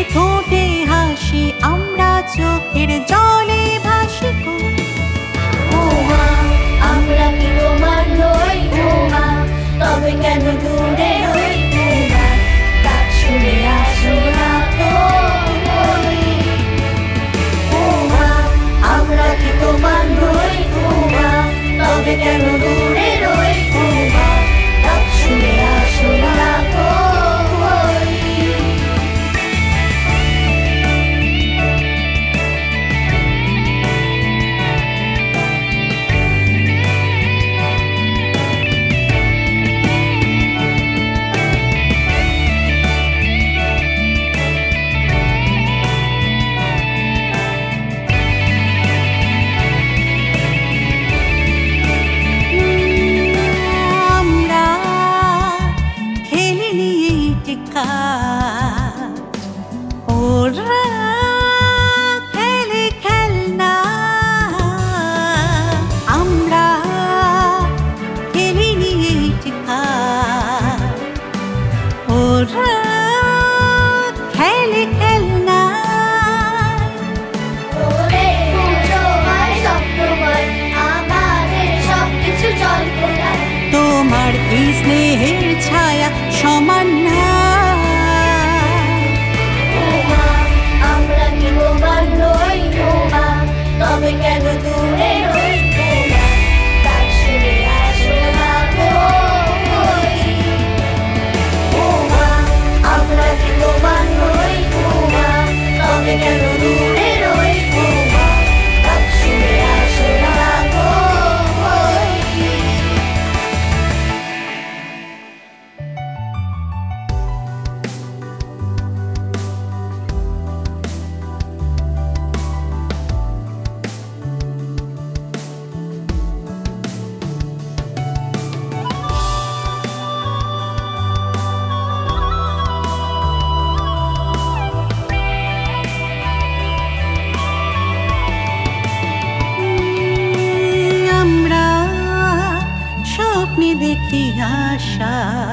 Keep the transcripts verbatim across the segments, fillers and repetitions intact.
ঠোঁটে হাসি আমরা চোখের জলে ভাসি গো। ও মা, আমরা কি তোমার নই ও মা, তবে কেন দূরে রই ও মা, ডাক শুনে আসো না কই। ও মা, আমরা কি তোমার নই ও মা, তবে কেন দূরে রই ও মা, ডাক শুনে আসো না কই। আমরা খেলে নিয়ে টিকা, ওরা খেলে খেলনা। আমরা খেলে নিয়ে টিকা, ওরা খেলে খেলনা। ওরে পুজো হয় স্বপ্নময়, আমাদের সবকিছু জল্পনায়। তোমার এই স্নেহের ছায়া সমান না। ও মা, আমরা কি তোমার নই ও মা, তবে কেন দূরে রই ও মা, ডাক শুনে আসো না কই। ও মা, আমরা কি তোমার নই ও মা, তবে কেন দূরে রই ও মা, ডাক শুনে আসো না কই। আমরা স্বপ্নে দেখি আশা,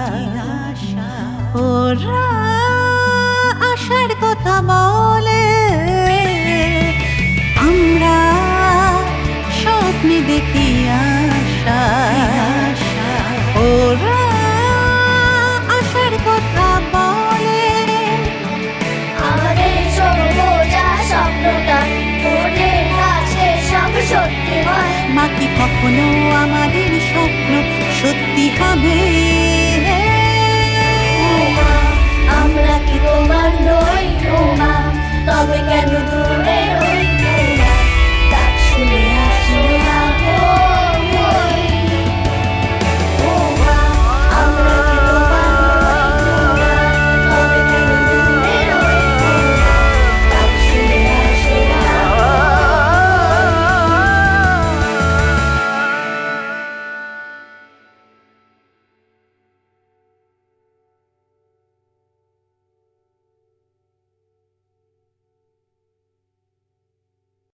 ওরা আশার কথা বলে। আমরা স্বপ্নে দেখি আশা, ওরা আশার কথা বলে। আমাদের ছোট বোঝা স্বপ্নটা ওদের কাছে সব সত্যি হয়। মা কি কখনো আমাদের স্বপ্ন সত্যি হবে?